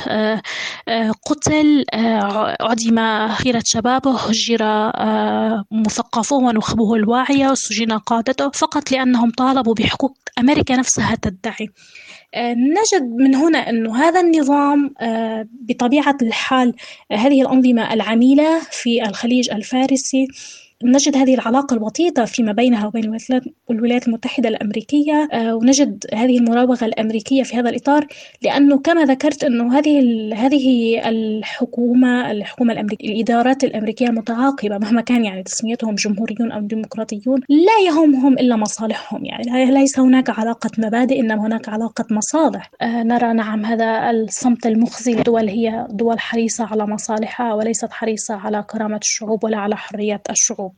قتل، عدم خيرة شبابه، هجر مثقفوه ونخبه الواعية، سجن قادته فقط لأنهم طالبوا بحقوق أمريكا نفسها تدعي. نجد من هنا أن هذا النظام بطبيعة الحال هذه الأنظمة العميلة في الخليج الفارسي، نجد هذه العلاقة الوطيدة فيما بينها وبين الولايات المتحدة الأمريكية، ونجد هذه المراوغة الأمريكية في هذا الإطار، لأنه كما ذكرت أنه هذه الحكومة الأمريكية، الإدارات الأمريكية المتعاقبة مهما كان يعني تسميتهم جمهوريون أو ديمقراطيون لا يهمهم إلا مصالحهم. يعني ليس هناك علاقة مبادئ، إنما هناك علاقة مصالح. نرى نعم هذا الصمت المخزي لدول هي دول حريصة على مصالحها وليست حريصة على كرامة الشعوب ولا على حرية الشعوب.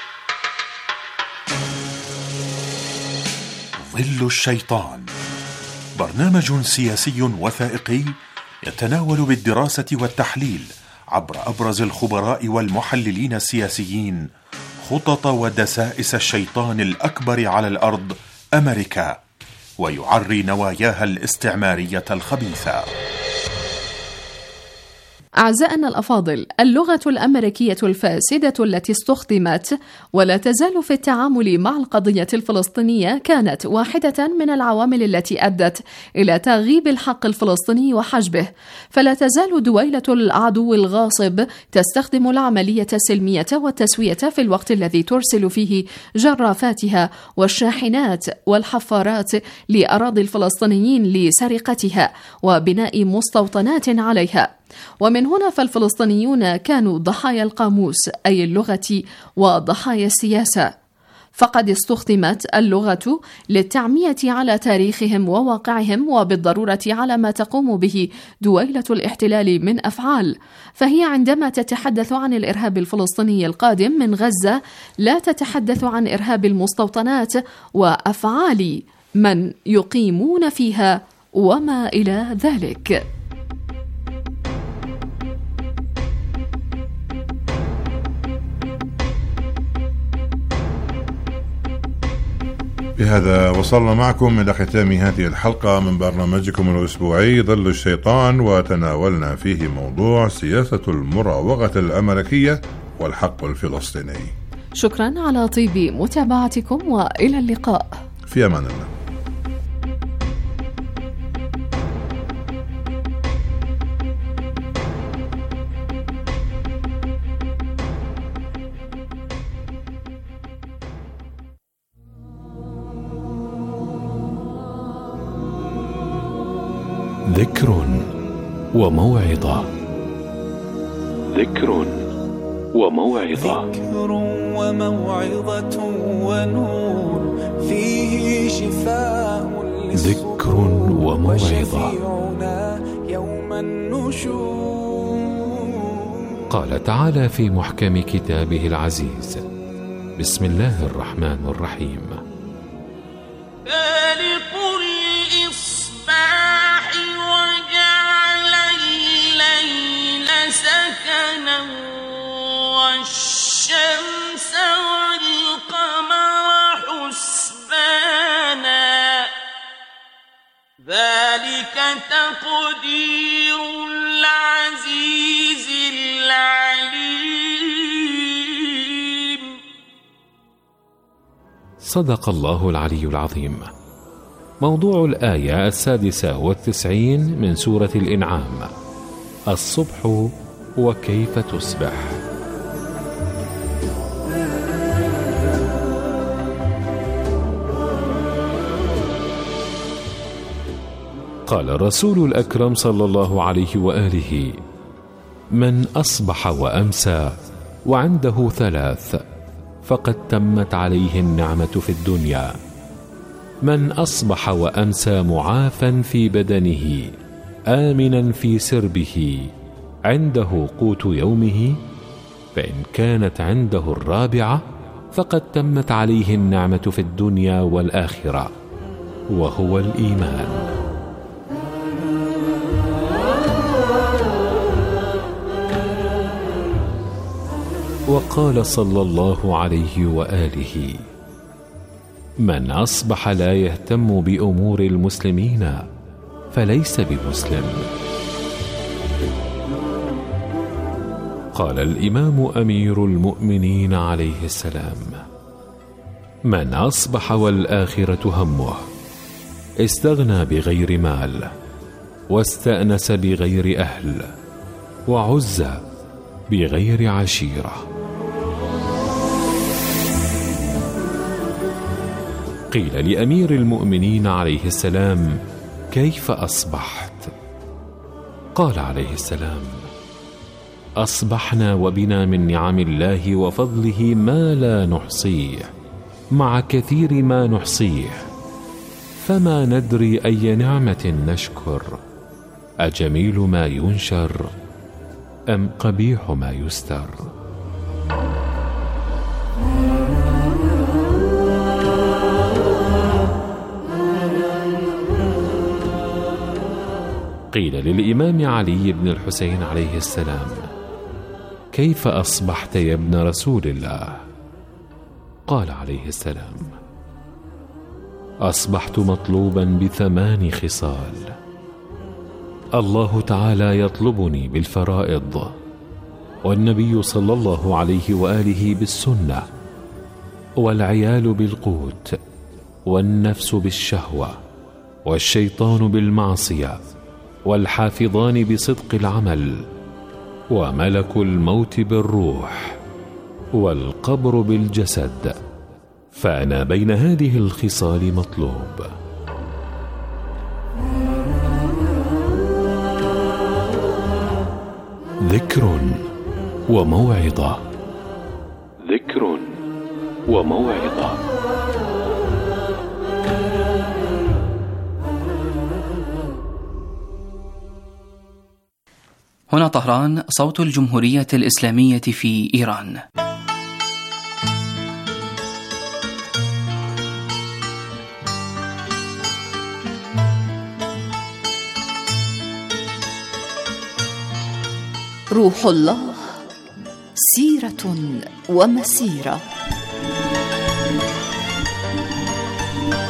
ظل الشيطان، برنامج سياسي وثائقي يتناول بالدراسة والتحليل عبر أبرز الخبراء والمحللين السياسيين خطط ودسائس الشيطان الأكبر على الأرض أمريكا، ويعري نواياها الاستعمارية الخبيثة. أعزائنا الأفاضل، اللغة الأمريكية الفاسدة التي استخدمت ولا تزال في التعامل مع القضية الفلسطينية كانت واحدة من العوامل التي أدت إلى تغييب الحق الفلسطيني وحجبه. فلا تزال دويلة العدو الغاصب تستخدم العملية السلمية والتسوية في الوقت الذي ترسل فيه جرافاتها والشاحنات والحفارات لأراضي الفلسطينيين لسرقتها وبناء مستوطنات عليها. ومن هنا فالفلسطينيون كانوا ضحايا القاموس أي اللغة وضحايا السياسة، فقد استخدمت اللغة للتعمية على تاريخهم وواقعهم وبالضرورة على ما تقوم به دويلة الاحتلال من أفعال. فهي عندما تتحدث عن الإرهاب الفلسطيني القادم من غزة لا تتحدث عن إرهاب المستوطنات وأفعال من يقيمون فيها وما إلى ذلك. بهذا وصلنا معكم إلى ختام هذه الحلقة من برنامجكم الأسبوعي ظل الشيطان، وتناولنا فيه موضوع سياسة المراوغة الأمريكية والحق الفلسطيني. شكرا على طيب متابعتكم، وإلى اللقاء في أمان الله. ذكر وموعظة. ذكر وموعظة. ذكر وموعظة ونور فيه شفاء ذكر وموعظة. يوم النشور. قال تعالى في محكم كتابه العزيز: بسم الله الرحمن الرحيم: فالق الإصباح وجعل الليل سكنا والشمس والقمر حسبانا ذلك تقدير العزيز العليم. صدق الله العلي العظيم. موضوع الآية 96 من سورة الإنعام: الصبح وكيف تصبح. قال الرسول الأكرم صلى الله عليه وآله: من أصبح وأمسى وعنده 3 فقد تمت عليه النعمة في الدنيا: من أصبح وأمسى معافا في بدنه آمنا في سربه عنده قوت يومه، فإن كانت عنده 4 فقد تمت عليه النعمة في الدنيا والآخرة، وهو الإيمان. وقال صلى الله عليه وآله: من أصبح لا يهتم بأمور المسلمين فليس بمسلم. قال الإمام أمير المؤمنين عليه السلام: من أصبح والآخرة همه استغنى بغير مال، واستأنس بغير أهل، وعز بغير عشيرة. قيل لأمير المؤمنين عليه السلام: كيف أصبحت؟ قال عليه السلام: أصبحنا وبنا من نعم الله وفضله ما لا نحصيه، مع كثير ما نحصيه، فما ندري أي نعمة نشكر، أجميل ما ينشر أم قبيح ما يستر. قيل للإمام علي بن الحسين عليه السلام: كيف أصبحت يا ابن رسول الله؟ قال عليه السلام: أصبحت مطلوبا ب8 خصال. الله تعالى يطلبني بالفرائض، والنبي صلى الله عليه وآله بالسنة، والعيال بالقوت، والنفس بالشهوة، والشيطان بالمعصية، والحافظان بصدق العمل، وملك الموت بالروح، والقبر بالجسد، فأنا بين هذه الخصال مطلوب. ذكر وموعظة. ذكر وموعظة. هنا طهران، صوت الجمهورية الإسلامية في إيران. روح الله، سيرة ومسيرة.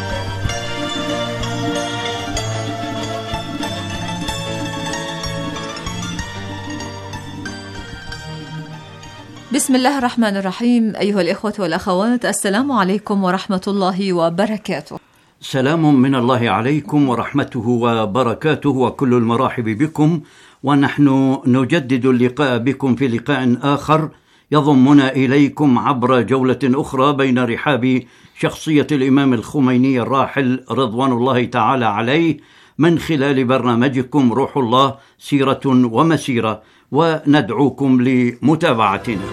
بسم الله الرحمن الرحيم. أيها الإخوة والأخوات، السلام عليكم ورحمة الله وبركاته. سلام من الله عليكم ورحمته وبركاته وكل المراحب بكم، ونحن نجدد اللقاء بكم في لقاء آخر يضمنا إليكم عبر جولة أخرى بين رحاب شخصية الإمام الخميني الراحل رضوان الله تعالى عليه من خلال برنامجكم روح الله سيرة ومسيرة، وندعوكم لمتابعتنا.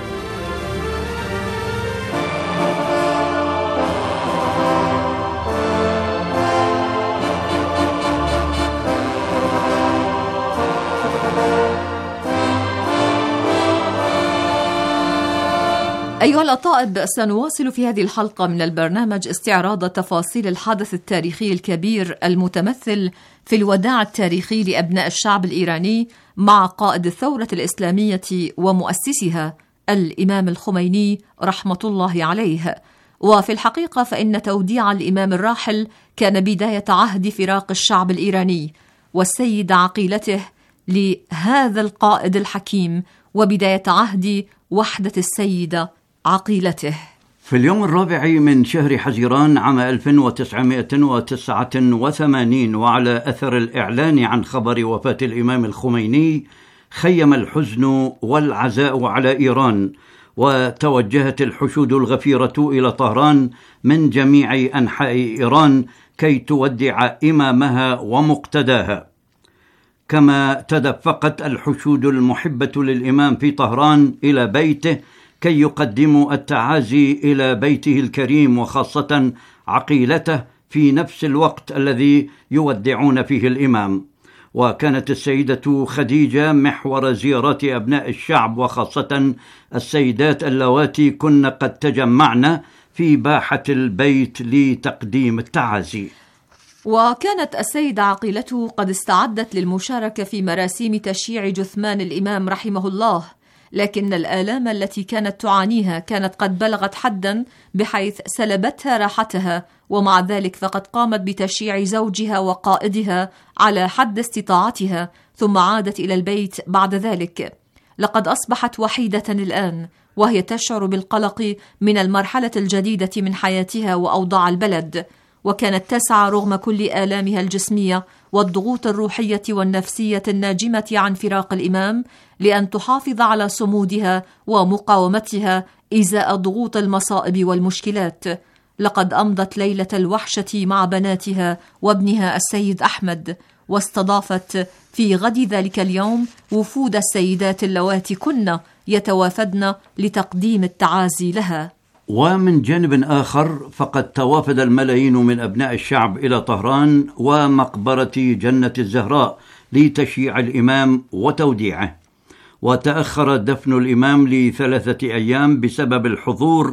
أيها الأطائب، سنواصل في هذه الحلقة من البرنامج استعراض تفاصيل الحدث التاريخي الكبير المتمثل في الوداع التاريخي لأبناء الشعب الإيراني مع قائد الثورة الإسلامية ومؤسسها الإمام الخميني رحمة الله عليه. وفي الحقيقة فإن توديع الإمام الراحل كان بداية عهد فراق الشعب الإيراني والسيد عقيلته لهذا القائد الحكيم، وبداية عهد وحدة السيدة عقيلته. في اليوم الرابع من شهر حزيران عام 1989، وعلى أثر الإعلان عن خبر وفاة الإمام الخميني، خيم الحزن والعزاء على إيران، وتوجهت الحشود الغفيرة إلى طهران من جميع أنحاء إيران كي تودع إمامها ومقتداها. كما تدفقت الحشود المحبة للإمام في طهران إلى بيته كي يقدموا التعازي إلى بيته الكريم، وخاصة عقيلته في نفس الوقت الذي يودعون فيه الإمام. وكانت السيدة خديجة محور زيارات أبناء الشعب، وخاصة السيدات اللواتي كن قد تجمعن في باحة البيت لتقديم التعازي. وكانت السيدة عقيلته قد استعدت للمشاركة في مراسيم تشييع جثمان الإمام رحمه الله، لكن الآلام التي كانت تعانيها كانت قد بلغت حدا بحيث سلبتها راحتها، ومع ذلك فقد قامت بتشييع زوجها وقائدها على حد استطاعتها، ثم عادت إلى البيت بعد ذلك. لقد أصبحت وحيدة الآن، وهي تشعر بالقلق من المرحلة الجديدة من حياتها وأوضاع البلد، وكانت تسعى رغم كل آلامها الجسمية والضغوط الروحية والنفسية الناجمة عن فراق الإمام لأن تحافظ على صمودها ومقاومتها إزاء ضغوط المصائب والمشكلات. لقد أمضت ليلة الوحشة مع بناتها وابنها السيد أحمد، واستضافت في غد ذلك اليوم وفود السيدات اللواتي كن يتوافدن لتقديم التعازي لها. ومن جانب آخر فقد توافد الملايين من أبناء الشعب إلى طهران ومقبرة جنة الزهراء لتشييع الإمام وتوديعه، وتأخر دفن الإمام ل3 أيام بسبب الحضور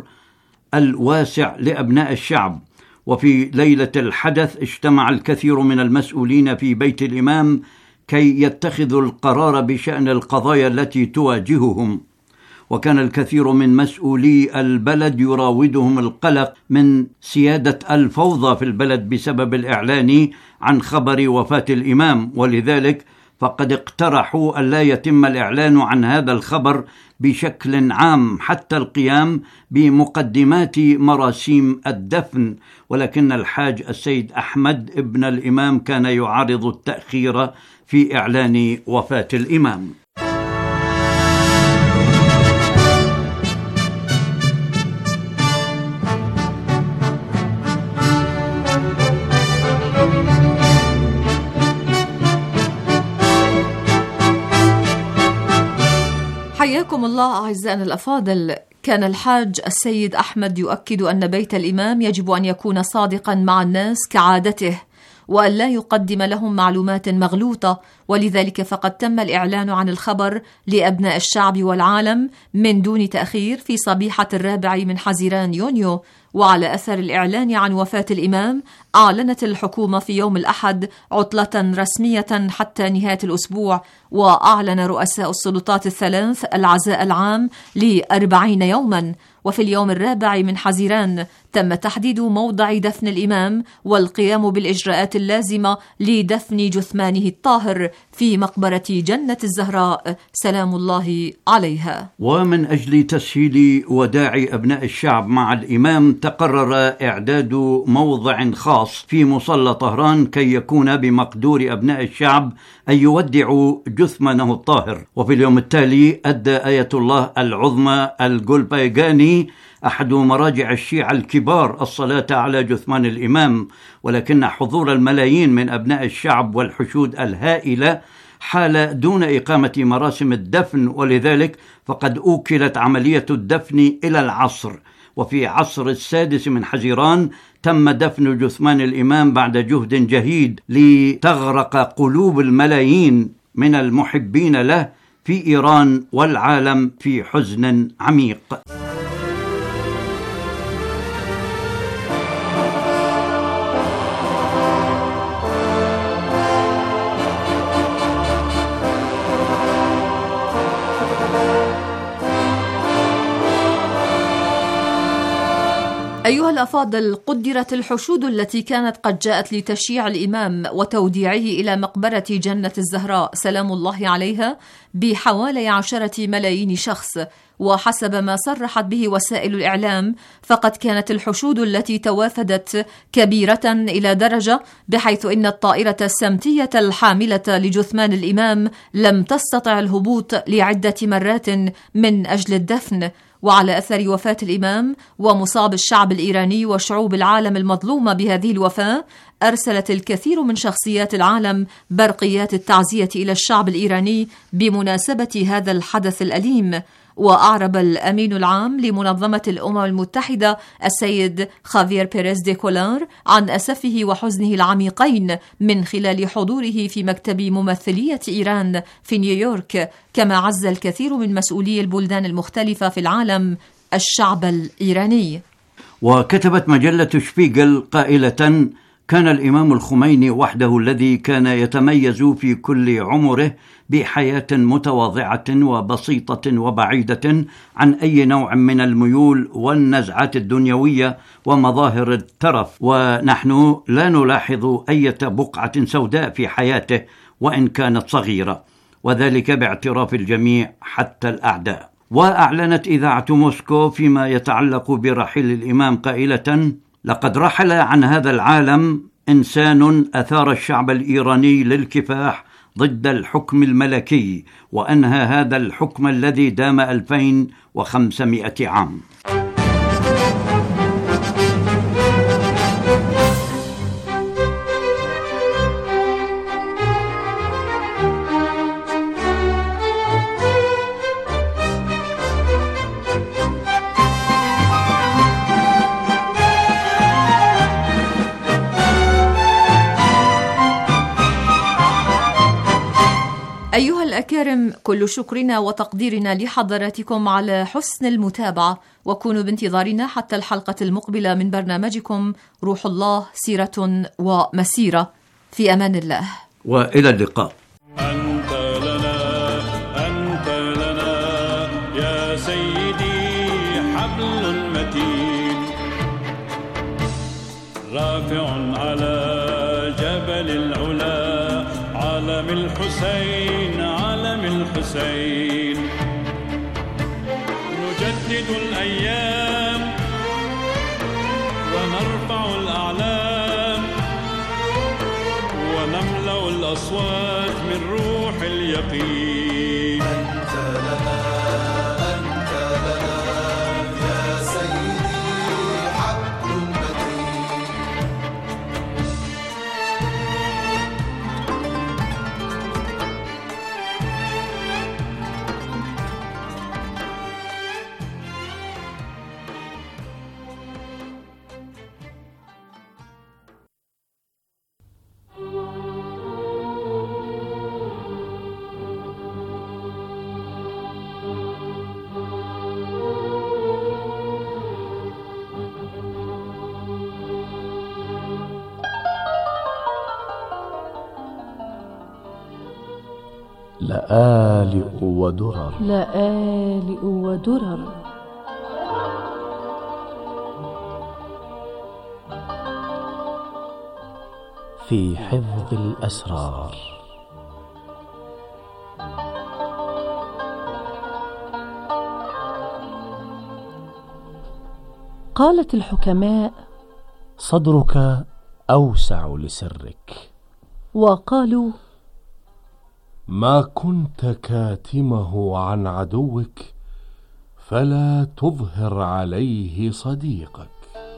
الواسع لأبناء الشعب. وفي ليلة الحدث اجتمع الكثير من المسؤولين في بيت الإمام كي يتخذوا القرار بشأن القضايا التي تواجههم، وكان الكثير من مسؤولي البلد يراودهم القلق من سيادة الفوضى في البلد بسبب الإعلان عن خبر وفاة الإمام، ولذلك فقد اقترحوا ألا يتم الإعلان عن هذا الخبر بشكل عام حتى القيام بمقدمات مراسيم الدفن. ولكن الحاج السيد أحمد ابن الإمام كان يعارض التأخير في إعلان وفاة الإمام. حياكم الله أعزائنا الأفاضل. كان الحاج السيد أحمد يؤكد أن بيت الإمام يجب أن يكون صادقا مع الناس كعادته، وأن لا يقدم لهم معلومات مغلوطة، ولذلك فقد تم الإعلان عن الخبر لأبناء الشعب والعالم من دون تأخير في صبيحة 4 من حزيران يونيو. وعلى أثر الإعلان عن وفاة الإمام أعلنت الحكومة في يوم الأحد عطلة رسمية حتى نهاية الأسبوع، وأعلن رؤساء السلطات الثلاث العزاء العام ل40 يوما. وفي اليوم الرابع من حزيران تم تحديد موضع دفن الإمام والقيام بالإجراءات اللازمة لدفن جثمانه الطاهر في مقبرة جنة الزهراء سلام الله عليها. ومن أجل تسهيل وداع أبناء الشعب مع الإمام تقرر إعداد موضع خاص في مصلى طهران كي يكون بمقدور أبناء الشعب أن يودعوا جثمانه الطاهر. وفي اليوم التالي أدى آية الله العظمى الجولبايغاني أحد مراجع الشيعة الكبار الصلاة على جثمان الإمام، ولكن حضور الملايين من أبناء الشعب والحشود الهائلة حال دون إقامة مراسم الدفن، ولذلك فقد أوكلت عملية الدفن إلى العصر. وفي عصر 6 من حزيران تم دفن جثمان الإمام بعد جهد جهيد لتغرق قلوب الملايين من المحبين له في إيران والعالم في حزن عميق. أيها الأفاضل، قدرت الحشود التي كانت قد جاءت لتشييع الإمام وتوديعه إلى مقبرة جنة الزهراء سلام الله عليها بحوالي 10 ملايين شخص، وحسب ما صرحت به وسائل الإعلام فقد كانت الحشود التي توافدت كبيرة إلى درجة بحيث إن الطائرة السمتية الحاملة لجثمان الإمام لم تستطع الهبوط لعدة مرات من أجل الدفن. وعلى أثر وفاة الإمام ومصاب الشعب الإيراني وشعوب العالم المظلومة بهذه الوفاة، أرسلت الكثير من شخصيات العالم برقيات التعزية إلى الشعب الإيراني بمناسبة هذا الحدث الأليم. وأعرب الأمين العام لمنظمة الأمم المتحدة السيد خافير بيريز دي كولار عن أسفه وحزنه العميقين من خلال حضوره في مكتب ممثلية إيران في نيويورك، كما عزى الكثير من مسؤولي البلدان المختلفة في العالم الشعب الإيراني. وكتبت مجلة شبيغل قائلة: كان الإمام الخميني وحده الذي كان يتميز في كل عمره بحياة متواضعة وبسيطة وبعيدة عن أي نوع من الميول والنزعات الدنيوية ومظاهر الترف، ونحن لا نلاحظ أي بقعة سوداء في حياته وإن كانت صغيرة، وذلك باعتراف الجميع حتى الأعداء. وأعلنت إذاعة موسكو فيما يتعلق برحيل الإمام قائلة: لقد رحل عن هذا العالم إنسان أثار الشعب الإيراني للكفاح ضد الحكم الملكي وأنهى هذا الحكم الذي دام 2500 عام. أيها الأكارم، كل شكرنا وتقديرنا لحضراتكم على حسن المتابعة، وكونوا بانتظارنا حتى الحلقة المقبلة من برنامجكم روح الله سيرة ومسيرة. في أمان الله وإلى اللقاء. أنت لنا يا سيدي حبل متين رافع على جبل العلا علم الحسين علم الحسين. نجدد الأيام ونرفع الأعلام ونملأ الأصوات من روح اليقين. أنت لنا يا سيدي حبل متين. لآلئ ودرر لآلئ ودرر في حفظ الأسرار. قالت الحكماء: صدرك أوسع لسرك. وقالوا: ما كنت كاتمه عن عدوك فلا تظهر عليه صديقك.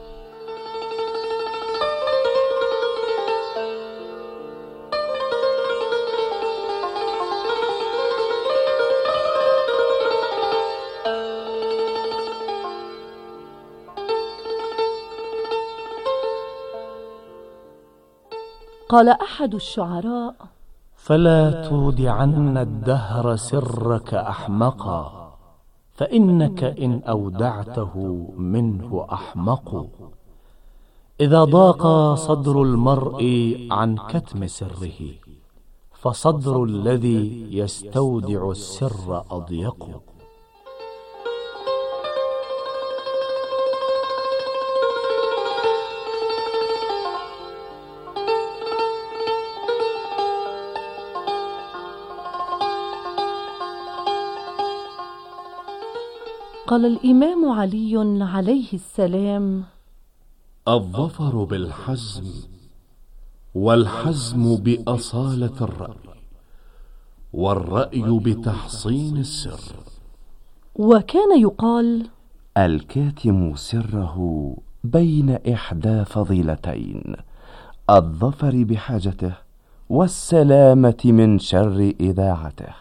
قال أحد الشعراء: فلا تودعن الدهر سرك أحمقا، فإنك إن أودعته منه أحمق. إذا ضاق صدر المرء عن كتم سره، فصدر الذي يستودع السر أضيق. قال الإمام علي عليه السلام: الظفر بالحزم، والحزم بأصالة الرأي، والرأي بتحصين السر. وكان يقال: الكاتم سره بين إحدى فضيلتين، الظفر بحاجته والسلامة من شر إذاعته.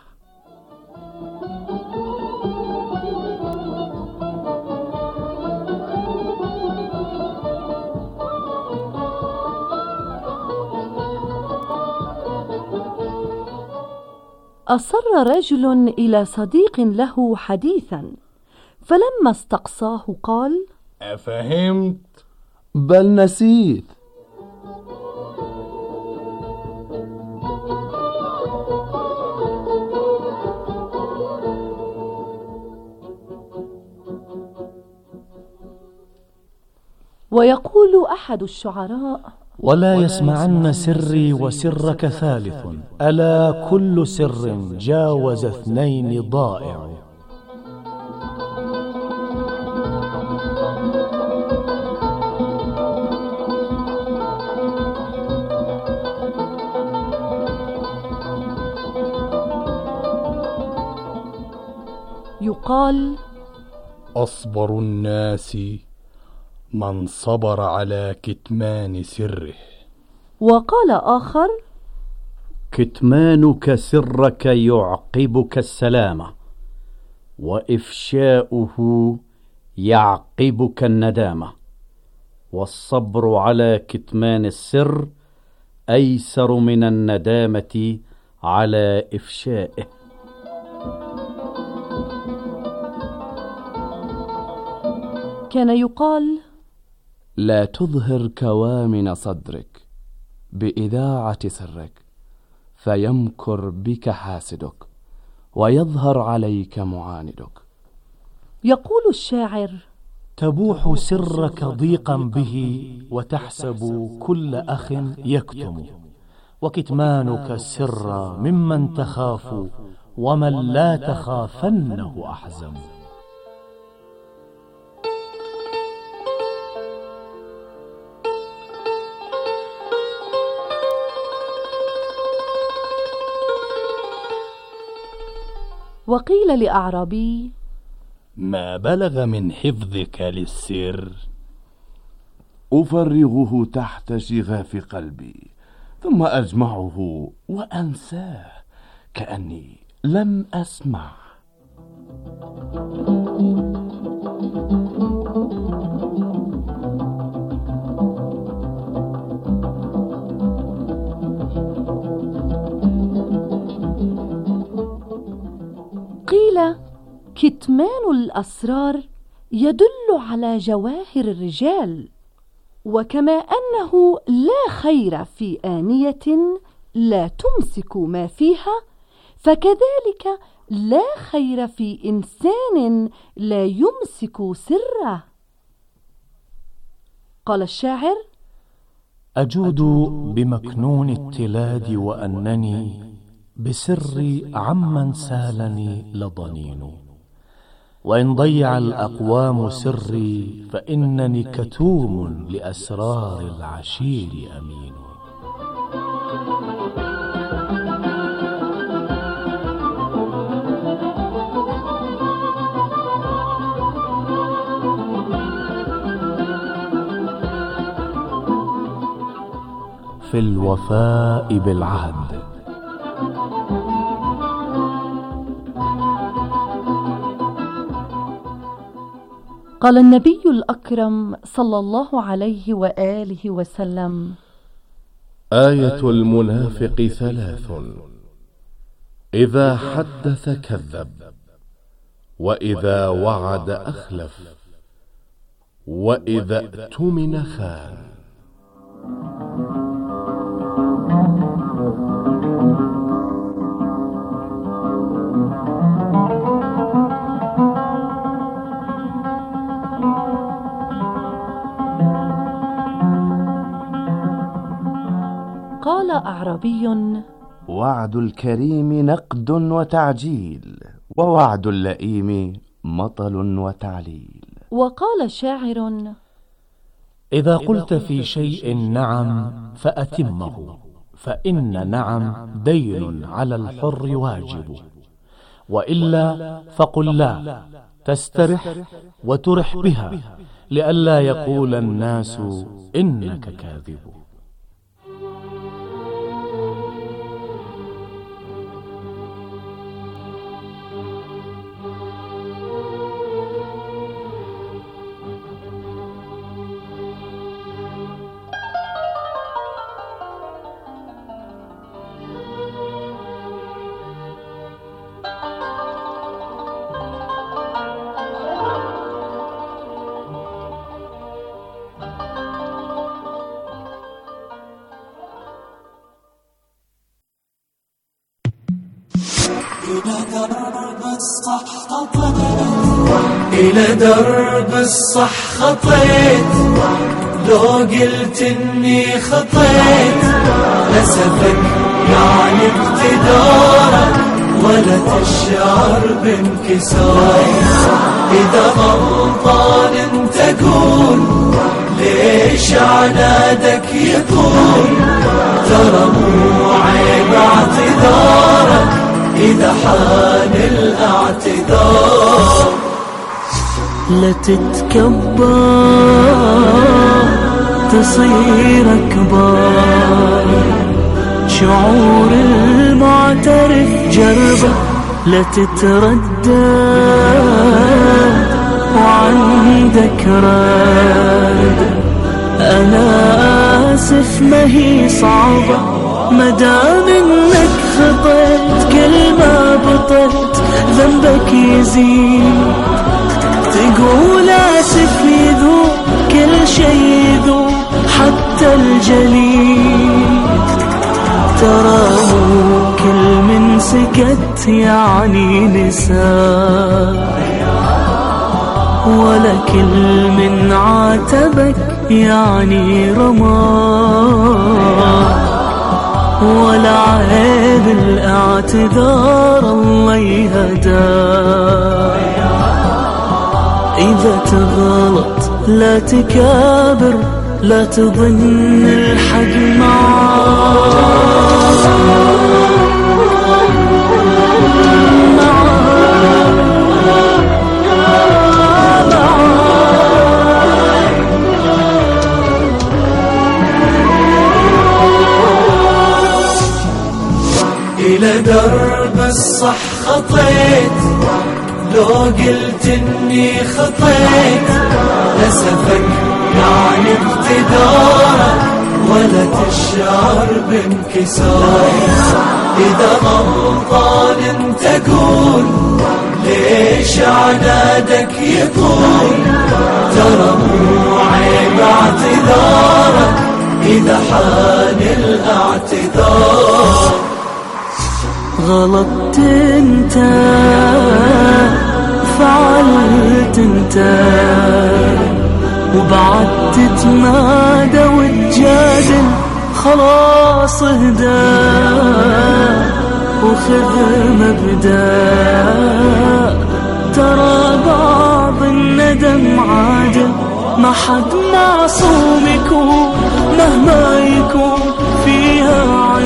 أصر رجل إلى صديق له حديثا، فلما استقصاه قال: أفهمت؟ بل نسيت. ويقول أحد الشعراء: ولا يسمعن سري وسرك ثالث، ألا كل سر جاوز اثنين ضائع. يقال: أصبر الناس من صبر على كتمان سره. وقال آخر: كتمانك سرك يعقبك السلامة، وإفشاؤه يعقبك الندامة، والصبر على كتمان السر أيسر من الندامة على إفشائه. كان يقال: لا تظهر كوامن صدرك بإذاعة سرك، فيمكر بك حاسدك ويظهر عليك معاندك. يقول الشاعر: تبوح سرك ضيقا به، وتحسب كل أخ يكتم، وكتمانك السر ممن تخاف، ومن لا تخافنه أحزم. وقيل لأعرابي: ما بلغ من حفظك للسر؟ أفرغه تحت شغاف قلبي، ثم أجمعه وأنساه كأني لم أسمع. قيل: كتمان الأسرار يدل على جواهر الرجال، وكما أنه لا خير في آنية لا تمسك ما فيها، فكذلك لا خير في إنسان لا يمسك سره. قال الشاعر: أجود بمكنون التلاد وأنني بسري عمن سالني لضنين. وإن ضيع الأقوام سري فإنني كتوم لأسرار العشير أمين. في الوفاء بالعهد. قال النبي الأكرم صلى الله عليه وآله وسلم: آية المنافق 3: إذا حدث كذب، وإذا وعد أخلف، وإذا اؤتمن خان. قال أعرابي: وعد الكريم نقد وتعجيل، ووعد اللئيم مطل وتعليل. وقال شاعر: إذا قلت في شيء نعم فأتمه، فإن نعم دين على الحر واجب، وإلا فقل لا، تسترح وترح بها، لئلا يقول الناس إنك كاذب. إلى درب الصح خطيت، لو قلت إني خطيت لسفك يعني اقتدارك، ولا تشعر بانكسار. إذا غلطان انت قول، ليش عنادك يطول؟ ترى مو عيب اعتذارك إذا حان الاعتذار. لا تتكبر تصير أكبر، شعور المعترف جربه، لا تتردد وعندك رد. أنا آسف ما هي صعبة، مدام إنك خطيت كل ما بطلت ذنبك يزيد. تقول آسف يذوب كل شي يذوب حتى الجليد. ترى مو كل من سكت يعني نسى، ولا كل من عاتبك يعني رمى، ولا عيب الاعتذار الله يهدى. إذا تغلط لا تكابر، لا تظن الحق معاك. إلى درب الصح خطيت، لو قلت إني خطيت لسفك يعني اقتدارك، ولا تشعر بانكسار. إذا غلطان انت قول، ليش عنادك يطول؟ ترى مو عيب اعتذارك إذا حان الاعتذار. غلطت انت، فعلت انت، وبعد تتمادى وتجادل، خلاص اهدى وخذ مبدأ. ترى بعض الندم عادة، ما حد معصوم يكون مهما يكون فيها